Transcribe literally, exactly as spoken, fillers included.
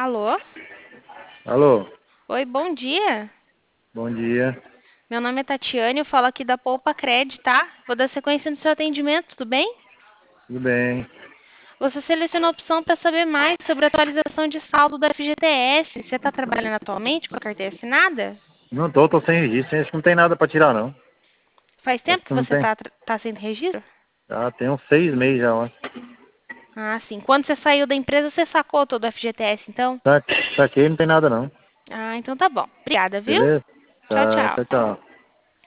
Alô? Alô, Oi, bom dia. bom dia. Meu nome é Tatiane, eu falo aqui da Poupa Cred, tá? Vou dar sequência no seu atendimento, tudo bem? Tudo bem? Você seleciona a opção para saber mais sobre a atualização de saldo da F G T S. Você está trabalhando atualmente com a carteira assinada? Não tô, tô sem registro. Acho que não tem nada pra tirar, não. Faz Acho tempo que que não você tem. está tá sem registro? Já tem uns seis meses já, ó. Ah, sim. Quando você saiu da empresa, você sacou todo o F G T S, então? Tá, tá aqui, não tem nada, não. Ah, então tá bom. Obrigada, viu? Beleza? Tchau, Tá, tchau. tchau, tchau.